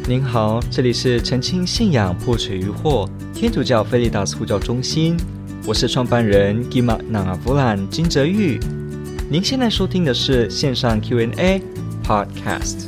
您好，这里是澄清信仰破除疑惑天主教菲利达斯呼叫中心，我是创办人 Gima Nangavulan 金哲玉。您现在收听的是线上 Q&A Podcast。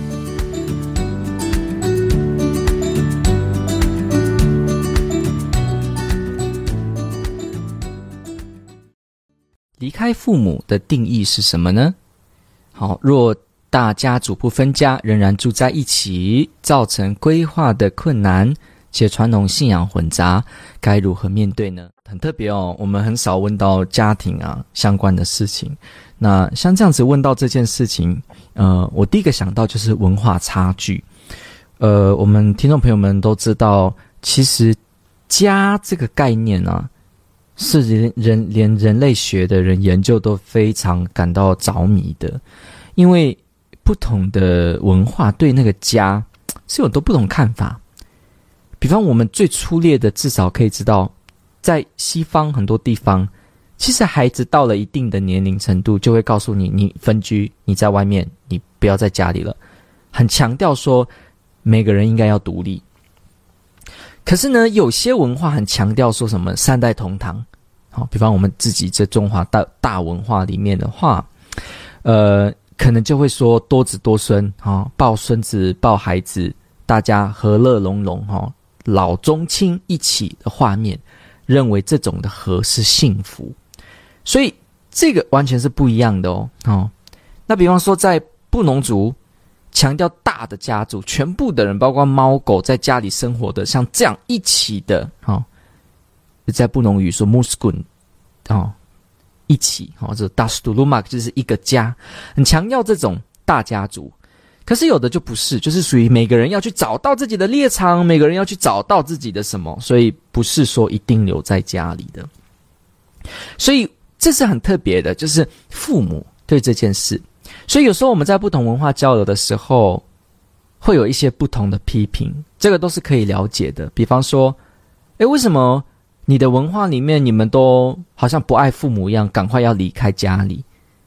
离开父母的定义是什么呢？好，若大家族不分家，仍然住在一起，造成规划的困难，且传统信仰混杂，该如何面对呢？很特别哦，我们很少问到家庭相关的事情。那像这样子问到这件事情，我第一个想到就是文化差距。我们听众朋友们都知道，其实家这个概念是连人类学的人研究都非常感到着迷的，因为不同的文化对那个家是有很多不同看法。比方我们最粗略的至少可以知道，在西方很多地方，其实孩子到了一定的年龄程度就会告诉你，你分居，你在外面，你不要在家里了，很强调说每个人应该要独立。可是呢，有些文化很强调说什么三代同堂。好，比方我们自己这中华大文化里面的话，可能就会说多子多孙，抱孙子抱孩子，大家和乐融融，老中青一起的画面，认为这种的和是幸福。所以这个完全是不一样的哦。那比方说在布农族强调大的家族，全部的人包括猫狗在家里生活的像这样一起的，在布农语说 muskun 一起，这 Dastulumak 就是一个家，很强调这种大家族。可是有的就不是，就是属于每个人要去找到自己的猎场，每个人要去找到自己的什么，所以不是说一定留在家里的。所以这是很特别的，就是父母对这件事。所以有时候我们在不同文化交流的时候，会有一些不同的批评，这个都是可以了解的。比方说，为什么你的文化里面你们都好像不爱父母一样，赶快要离开家里？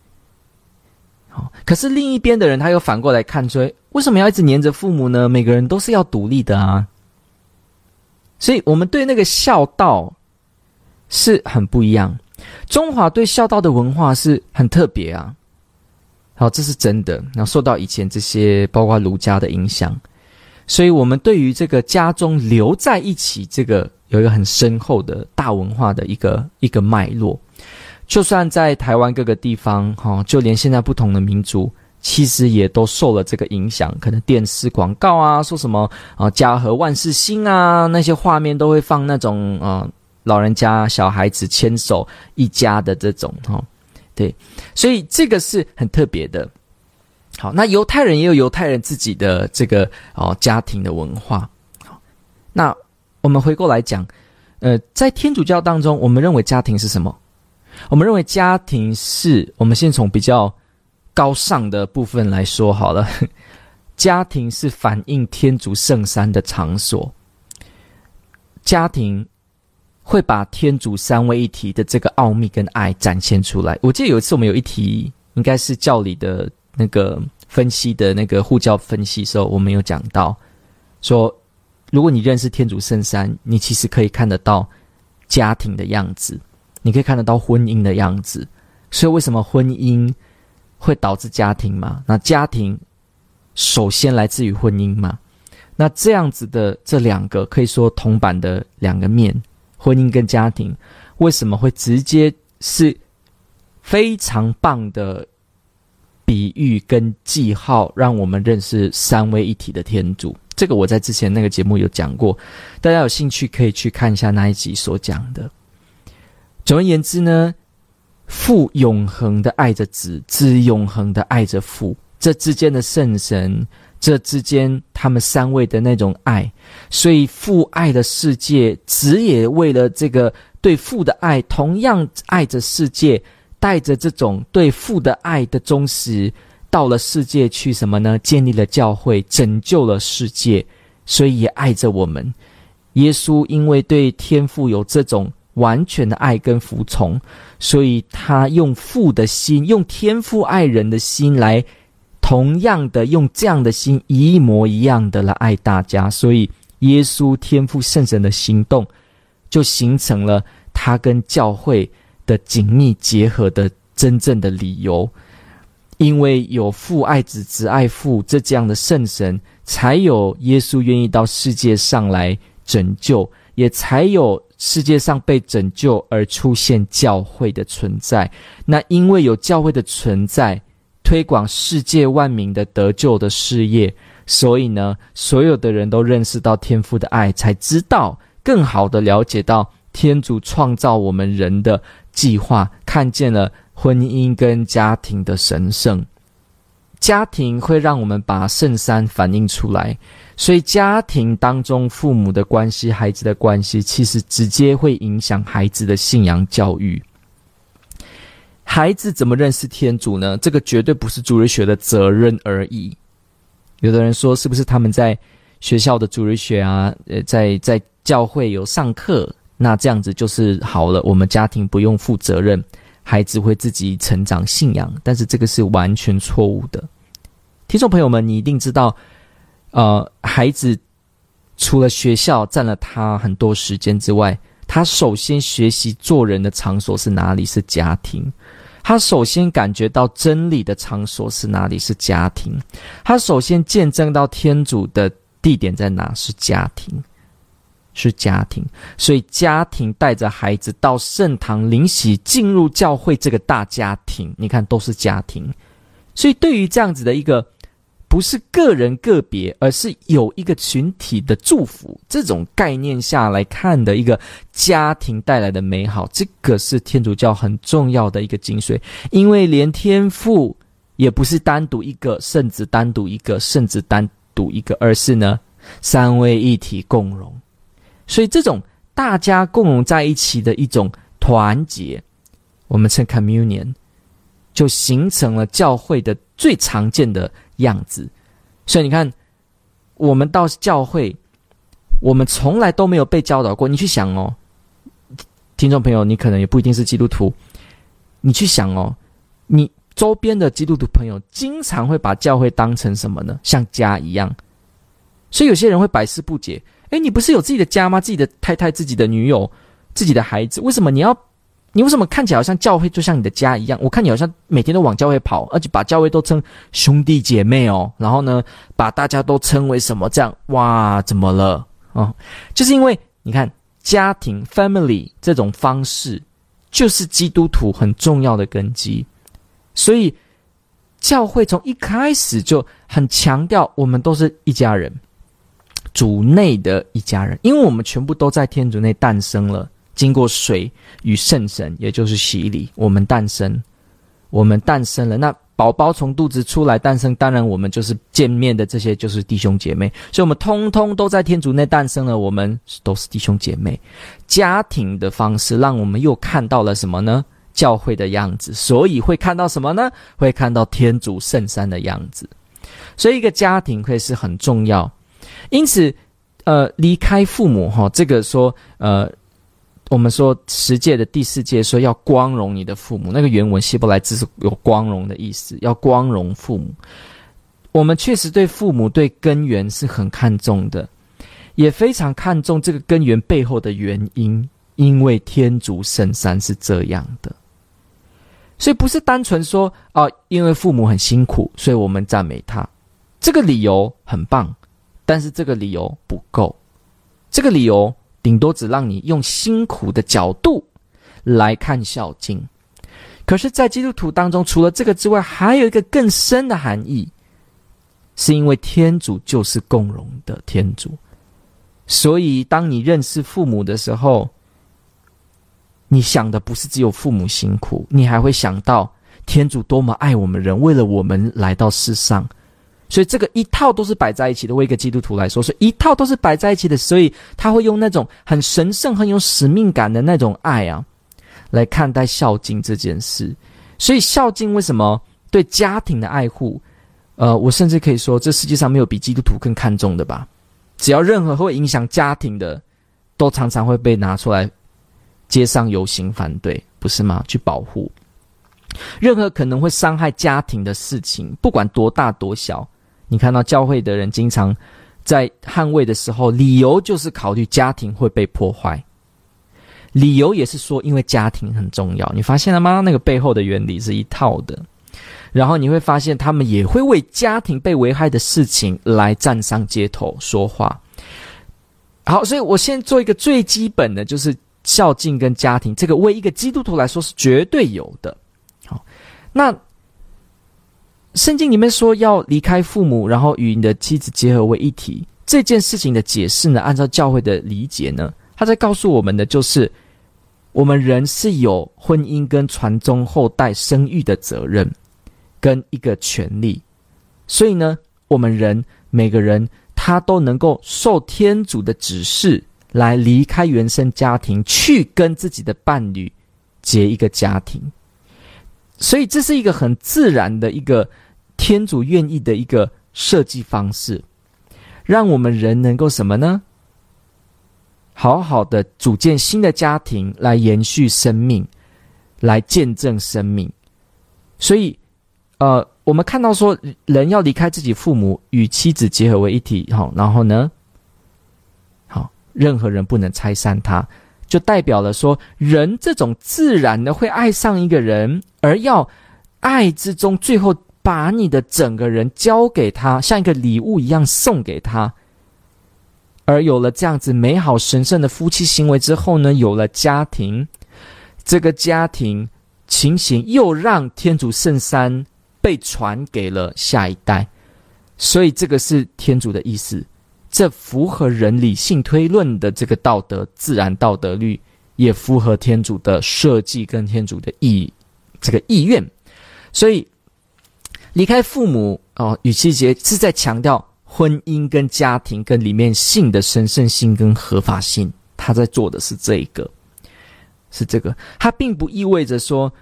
可是另一边的人他又反过来看说，为什么要一直黏着父母呢？每个人都是要独立的啊。所以我们对那个孝道是很不一样。中华对孝道的文化是很特别啊。好，这是真的。然后受到以前这些包括儒家的影响，所以我们对于这个家中留在一起，这个有一个很深厚的大文化的一个脉络。就算在台湾各个地方，就连现在不同的民族，其实也都受了这个影响。可能电视广告说什么家和万事兴那些画面都会放那种老人家小孩子牵手一家的这种对，所以这个是很特别的。好，那犹太人也有犹太人自己的这个家庭的文化。那我们回过来讲，在天主教当中，我们认为家庭是什么？我们认为家庭是，我们先从比较高尚的部分来说好了。家庭是反映天主圣三的场所，家庭会把天主三位一体的这个奥秘跟爱展现出来。我记得有一次我们有一题，应该是教理的那个分析的那个护教分析的时候，我们有讲到说，如果你认识天主圣三，你其实可以看得到家庭的样子，你可以看得到婚姻的样子。所以为什么婚姻会导致家庭嘛？那家庭首先来自于婚姻嘛？那这样子的这两个可以说铜板的两个面，婚姻跟家庭，为什么会直接是非常棒的比喻跟记号，让我们认识三位一体的天主？这个我在之前那个节目有讲过，大家有兴趣可以去看一下那一集所讲的。总而言之呢，父永恒的爱着子，子永恒的爱着父，这之间的圣神，这之间他们三位的那种爱，所以父爱的世界，子也为了这个对父的爱，同样爱着世界，带着这种对父的爱的忠实，到了世界去什么呢？建立了教会，拯救了世界，所以也爱着我们。耶稣因为对天父有这种完全的爱跟服从，所以他用父的心，用天父爱人的心来同样的用这样的心一模一样的来爱大家，所以耶稣天父圣神的行动就形成了他跟教会的紧密结合的真正的理由。因为有父爱子，子爱父，这样的圣神，才有耶稣愿意到世界上来拯救，也才有世界上被拯救而出现教会的存在。那因为有教会的存在，推广世界万民的得救的事业，所以呢，所有的人都认识到天父的爱，才知道更好的了解到天主创造我们人的计划，看见了婚姻跟家庭的神圣。家庭会让我们把圣三反映出来，所以家庭当中父母的关系、孩子的关系，其实直接会影响孩子的信仰教育。孩子怎么认识天主呢？这个绝对不是主日学的责任而已。有的人说，是不是他们在学校的主日学啊，在教会有上课，那这样子就是好了，我们家庭不用负责任，孩子会自己成长信仰。但是这个是完全错误的。听众朋友们，你一定知道孩子除了学校占了他很多时间之外，他首先学习做人的场所是哪里？是家庭。他首先感觉到真理的场所是哪里？是家庭。他首先见证到天主的地点在哪？是家庭。是家庭。所以家庭带着孩子到圣堂领洗，进入教会这个大家庭，你看都是家庭。所以对于这样子的一个不是个人个别，而是有一个群体的祝福，这种概念下来看的一个家庭带来的美好，这个是天主教很重要的一个精髓。因为连天父也不是单独一个，圣子单独一个，圣子单独一个，而是呢三位一体共融。所以这种大家共融在一起的一种团结，我们称 communion， 就形成了教会的最常见的样子。所以你看，我们到教会，我们从来都没有被教导过。你去想哦，听众朋友，你可能也不一定是基督徒，你去想哦，你周边的基督徒朋友经常会把教会当成什么呢？像家一样。所以有些人会百思不解，你不是有自己的家吗？自己的太太、自己的女友、自己的孩子，为什么你为什么看起来好像教会就像你的家一样？我看你好像每天都往教会跑，而且把教会都称兄弟姐妹哦，然后呢，把大家都称为什么这样？哇，怎么了？就是因为你看家庭 family 这种方式，就是基督徒很重要的根基。所以教会从一开始就很强调，我们都是一家人，主内的一家人，因为我们全部都在天主内诞生了。经过水与圣神，也就是洗礼，我们诞生了。那宝宝从肚子出来诞生，当然我们就是见面的这些就是弟兄姐妹，所以我们通通都在天主内诞生了，我们都是弟兄姐妹。家庭的方式让我们又看到了什么呢？教会的样子。所以会看到什么呢？会看到天主圣三的样子。所以一个家庭会是很重要。因此离开父母这个说我们说十诫的第四诫说要光荣你的父母，那个原文希伯来字是有光荣的意思，要光荣父母。我们确实对父母对根源是很看重的，也非常看重这个根源背后的原因，因为天主圣三是这样的。所以不是单纯说因为父母很辛苦，所以我们赞美他，这个理由很棒，但是这个理由不够，这个理由顶多只让你用辛苦的角度来看孝敬。可是在基督徒当中，除了这个之外，还有一个更深的含义，是因为天主就是共融的天主。所以当你认识父母的时候，你想的不是只有父母辛苦，你还会想到天主多么爱我们人，为了我们来到世上。所以这个一套都是摆在一起的，为一个基督徒来说，所以一套都是摆在一起的，所以他会用那种很神圣、很有使命感的那种爱来看待孝敬这件事。所以孝敬为什么对家庭的爱护，我甚至可以说，这世界上没有比基督徒更看重的吧。只要任何会影响家庭的，都常常会被拿出来街上游行反对，不是吗？去保护。 任何可能会伤害家庭的事情，不管多大多小，你看到教会的人经常在捍卫的时候，理由就是考虑家庭会被破坏，理由也是说因为家庭很重要。你发现了吗？那个背后的原理是一套的。然后你会发现他们也会为家庭被危害的事情来站上街头说话。好，所以我先做一个最基本的，就是孝敬跟家庭，这个为一个基督徒来说是绝对有的。好，那圣经里面说要离开父母，然后与你的妻子结合为一体，这件事情的解释呢，按照教会的理解呢，他在告诉我们的就是我们人是有婚姻跟传宗后代生育的责任跟一个权利，所以呢，我们人每个人他都能够受天主的指示来离开原生家庭，去跟自己的伴侣结一个家庭。所以这是一个很自然的一个天主愿意的一个设计方式，让我们人能够什么呢？好好的组建新的家庭，来延续生命，来见证生命。所以我们看到说人要离开自己父母，与妻子结合为一体，然后呢，任何人不能拆散他，就代表了说人这种自然的会爱上一个人，而要爱之中最后把你的整个人交给他，像一个礼物一样送给他。而有了这样子美好神圣的夫妻行为之后呢，有了家庭，这个家庭情形又让天主圣山被传给了下一代，所以这个是天主的意思，这符合人理性推论的这个道德自然道德律，也符合天主的设计跟天主的这个意愿。所以离开父母与妻节是在强调婚姻跟家庭跟里面性的神圣性跟合法性，他在做的是这个，他并不意味着说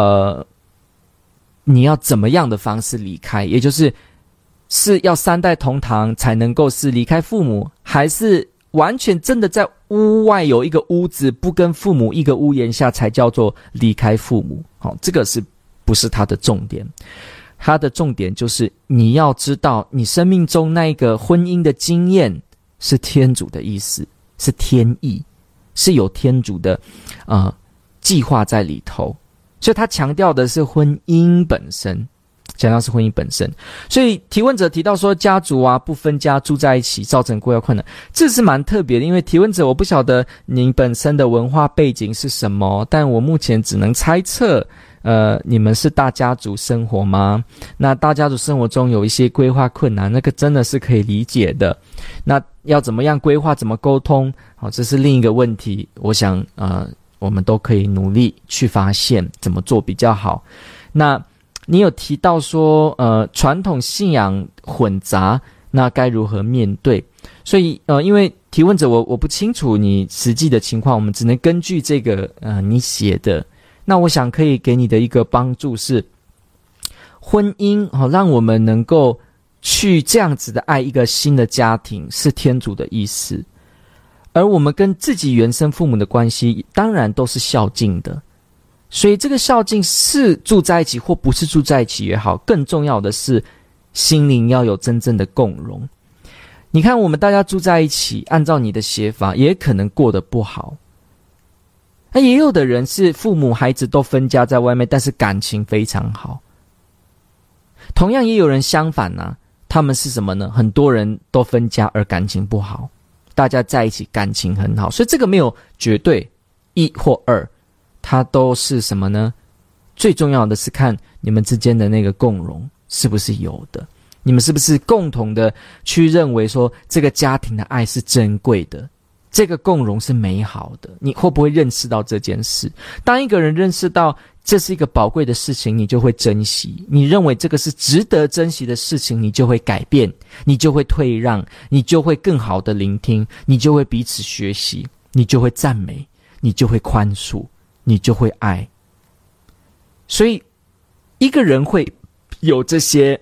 你要怎么样的方式离开，也就是要三代同堂才能够是离开父母，还是完全真的在屋外有一个屋子，不跟父母一个屋檐下才叫做离开父母。这个是不是他的重点？他的重点就是你要知道你生命中那个婚姻的经验是天主的意思，是天意，是有天主的计划在里头。所以他强调的是婚姻本身，所以提问者提到说家族不分家住在一起造成过要困难，这是蛮特别的。因为提问者我不晓得您本身的文化背景是什么，但我目前只能猜测你们是大家族生活吗？那大家族生活中有一些规划困难，那个真的是可以理解的。那要怎么样规划，怎么沟通，这是另一个问题。我想我们都可以努力去发现怎么做比较好。那你有提到说传统信仰混杂，那该如何面对？所以因为提问者我不清楚你实际的情况，我们只能根据这个你写的。那我想可以给你的一个帮助是，婚姻让我们能够去这样子的爱一个新的家庭，是天主的意思。而我们跟自己原生父母的关系当然都是孝敬的，所以这个孝敬是住在一起或不是住在一起也好，更重要的是心灵要有真正的共融。你看我们大家住在一起，按照你的写法也可能过得不好，那也有的人是父母孩子都分家在外面，但是感情非常好。同样也有人相反他们是什么呢？很多人都分家而感情不好，大家在一起感情很好。所以这个没有绝对一或二，它都是什么呢？最重要的是看你们之间的那个共融是不是有的，你们是不是共同的去认为说这个家庭的爱是珍贵的，这个共融是美好的，你会不会认识到这件事？当一个人认识到这是一个宝贵的事情，你就会珍惜，你认为这个是值得珍惜的事情，你就会改变，你就会退让，你就会更好的聆听，你就会彼此学习，你就会赞美，你就会宽恕，你就会爱。所以一个人会有这些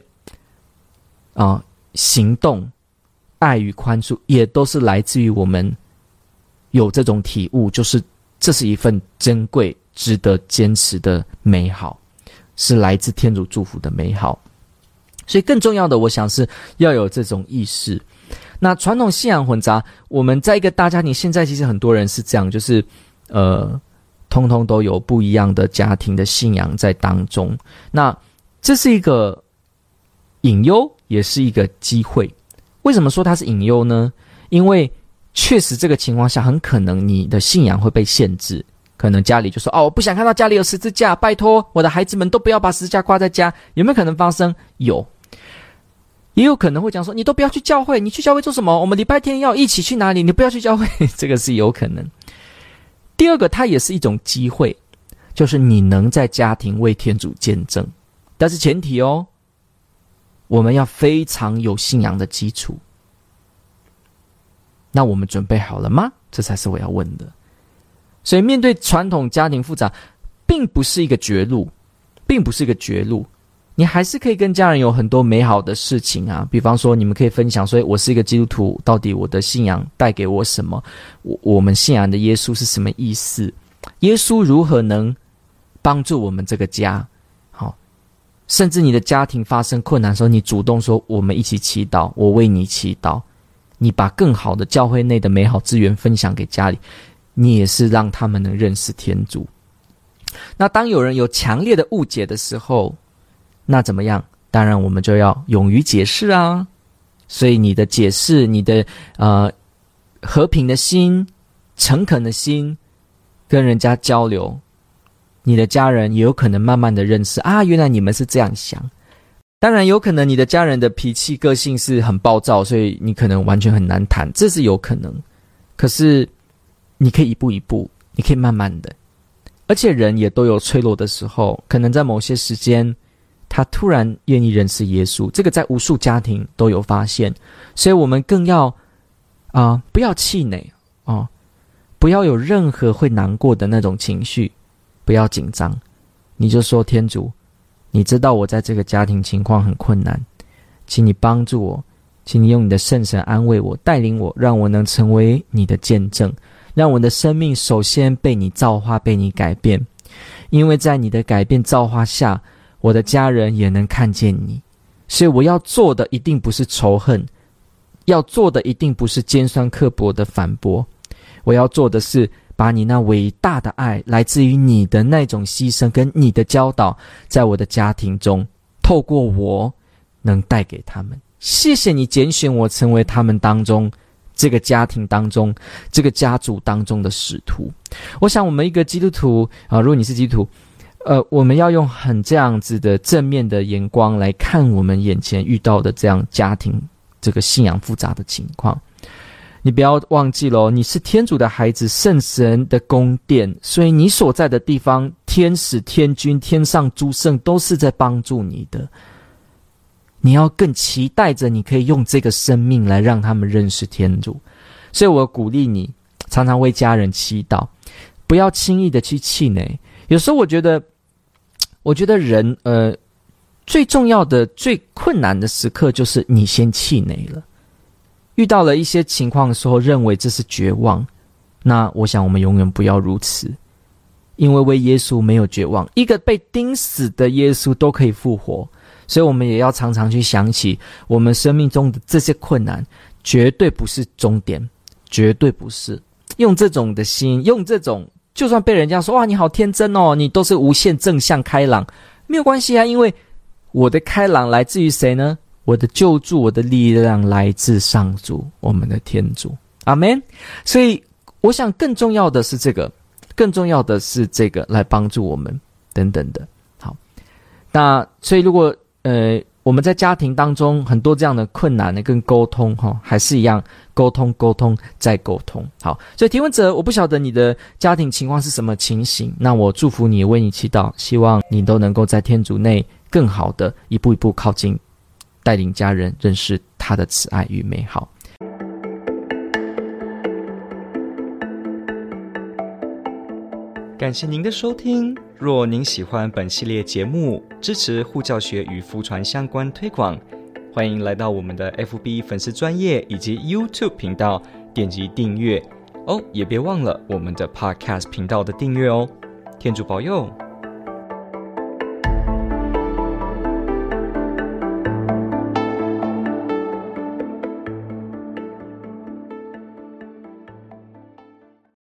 行动，爱与宽恕也都是来自于我们有这种体悟，就是这是一份珍贵值得坚持的美好。 是来自天主祝福的美好。所以更重要的，我想是要有这种意识。那传统信仰混杂，我们在一个大家庭，现在其实很多人是这样，就是通通都有不一样的家庭的信仰在当中。那这是一个隐忧，也是一个机会。为什么说它是隐忧呢？因为确实这个情况下，很可能你的信仰会被限制。可能家里就说，我不想看到家里有十字架，拜托我的孩子们都不要把十字架挂在家。有没有可能发生？有。也有可能会讲说，你都不要去教会，你去教会做什么？我们礼拜天要一起去哪里？你不要去教会。这个是有可能。第二个，它也是一种机会，就是你能在家庭为天主见证，但是前提我们要非常有信仰的基础。那我们准备好了吗？这才是我要问的。所以面对传统家庭复杂，并不是一个绝路，你还是可以跟家人有很多美好的事情啊。比方说，你们可以分享说，我是一个基督徒，到底我的信仰带给我什么？我们信仰的耶稣是什么意思？耶稣如何能帮助我们这个家？好，甚至你的家庭发生困难的时候，你主动说，我们一起祈祷，我为你祈祷。你把更好的教会内的美好资源分享给家里，你也是让他们能认识天主。那当有人有强烈的误解的时候，那怎么样？当然我们就要勇于解释啊。所以你的解释，你的和平的心、诚恳的心跟人家交流，你的家人也有可能慢慢的认识啊，原来你们是这样想。当然有可能你的家人的脾气个性是很暴躁，所以你可能完全很难谈，这是有可能。可是你可以一步一步，你可以慢慢的。而且人也都有脆弱的时候，可能在某些时间他突然愿意认识耶稣，这个在无数家庭都有发现。所以我们更要不要气馁不要有任何会难过的那种情绪，不要紧张，你就说，天主，你知道我在这个家庭情况很困难，请你帮助我，请你用你的圣神安慰我，带领我，让我能成为你的见证，让我的生命首先被你造化，被你改变。因为在你的改变造化下，我的家人也能看见你。所以我要做的一定不是仇恨，要做的一定不是尖酸刻薄的反驳，我要做的是把你那伟大的爱，来自于你的那种牺牲跟你的教导，在我的家庭中透过我能带给他们。谢谢你拣选我成为他们当中，这个家庭当中，这个家族当中的使徒。我想我们一个基督徒如果你是基督徒，我们要用很这样子的正面的眼光来看我们眼前遇到的这样家庭这个信仰复杂的情况。你不要忘记了，你是天主的孩子，圣神的宫殿，所以你所在的地方，天使、天君、天上诸圣都是在帮助你的。你要更期待着你可以用这个生命来让他们认识天主。所以我鼓励你常常为家人祈祷，不要轻易的去气馁。有时候我觉得人最重要的最困难的时刻就是你先气馁了，遇到了一些情况的时候认为这是绝望。那我想我们永远不要如此，因为为耶稣没有绝望，一个被钉死的耶稣都可以复活。所以我们也要常常去想起我们生命中的这些困难绝对不是终点，绝对不是。用这种的心，用这种，就算被人家说哇你好天真哦，你都是无限正向开朗，没有关系啊，因为我的开朗来自于谁呢？我的救助，我的力量来自上主，我们的天主。阿们。所以我想更重要的是这个，来帮助我们等等的。好，那所以如果我们在家庭当中很多这样的困难的跟沟通还是一样，沟通再沟通。好，所以提问者，我不晓得你的家庭情况是什么情形，那我祝福你，为你祈祷，希望你都能够在天主内更好的一步一步靠近，带领家人认识他的慈爱与美好。 感谢您的收听。若您喜欢本系列节目，支持护教学与福传相关推广，欢迎来到我们的 FB 粉丝专页以及 YouTube 频道点击订阅也别忘了我们的 Podcast 频道的订阅哦。天主保佑。